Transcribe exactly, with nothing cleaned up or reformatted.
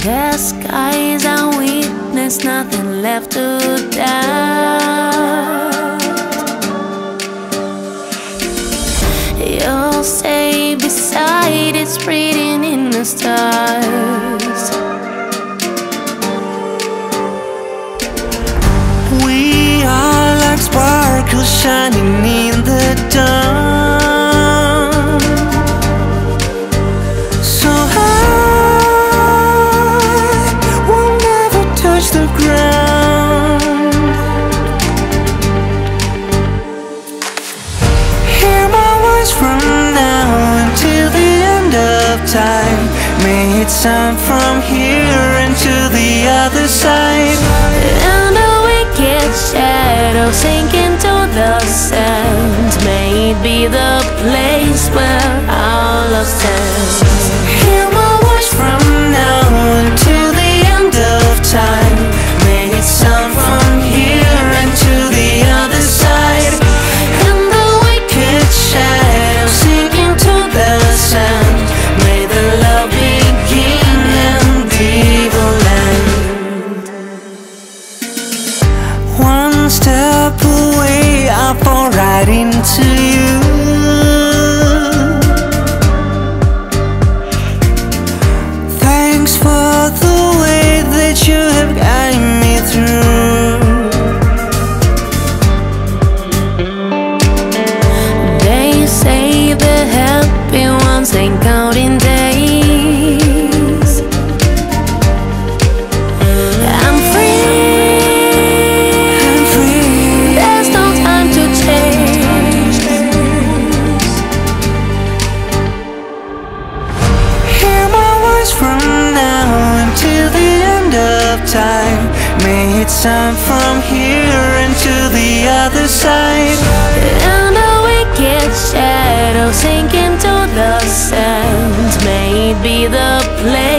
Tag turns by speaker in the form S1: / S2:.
S1: The skies are witness, nothing left to doubt. You'll stay beside, it's written in the stars.
S2: We are like sparkles shining in the dawn, so high we'll never touch the ground. Hear my voice from now until the end of time. May it sound from here and to the other side.
S1: And the wicked shadow sink into the sand. May it be the place where our love stands.
S2: Hear my voice from now until the end of time. May it sound from here and to the other side. And the wicked shadow sink into the sand. May the love begin and the evil end. One step away, I fall right into you. Thanks for the way that you have guided me through.
S1: They say the happy ones ain't counting days. I'm free,
S2: I'm free.
S1: there's no time to change.
S2: Hear my voice from now until the end of time. May it sound from here and to the other side.
S1: And the wicked shadow sink into the sand. May it be the place